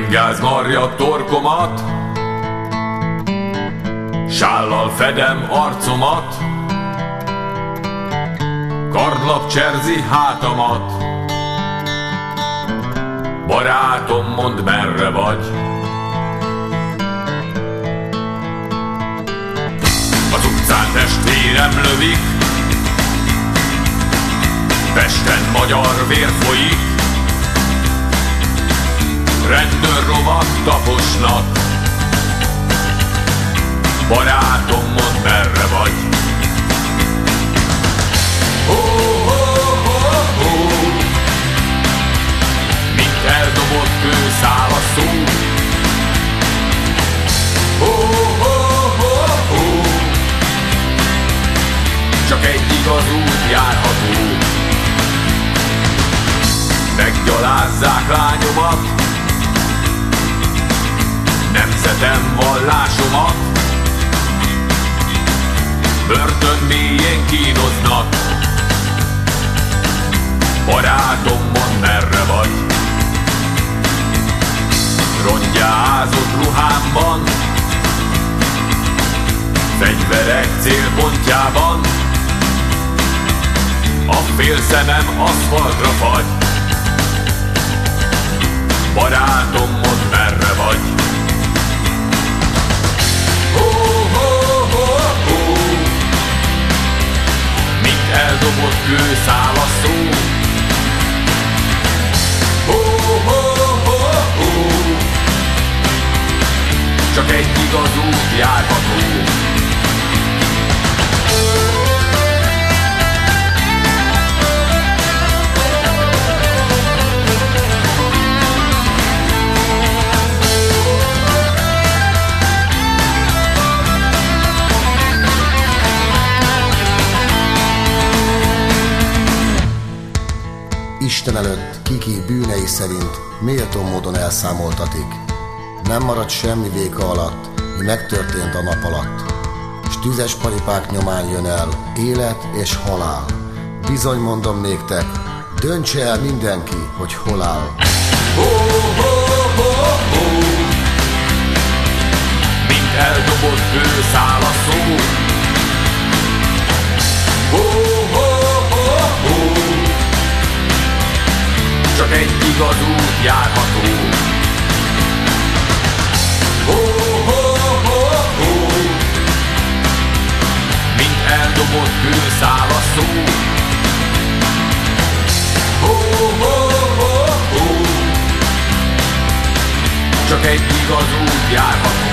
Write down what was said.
Bringázz marja torkomat, sállal fedem arcomat, kardlap cserzi hátamat. Barátom, mondd, merre vagy? Az utcán testvérem lövik, Pesten magyar vér folyik, rendőrlovak taposnak. Barátom, mondd, merre vagy? Mint eldobott kőszál a szó. Csak egy igaz út járható. Meggyalázzák lányomat, nemzetem, vallásomat, börtön mélyén kínoznak. Barátom, mondd, merre vagy? Rongyázott ruhámban, fegyverek célpontjában, a fél szemem aszfaltra fagy. Barátom, mondd, merre vagy? Mint eldobott kőszál a szó. Csak egy igaz út járható. Isten előtt Kiki bűnei szerint méltó módon elszámoltatik. Nem maradt semmi véka alatt, mi megtörtént a nap alatt. S tüzes paripák nyomán jön el élet és halál. Bizony, mondom néktek, döntse el mindenki, hogy hol áll. Mint eldobott kőszál a szó. Csak egy igaz út járható. Mint eldobott kőszál a szó. Csak egy igaz út járható.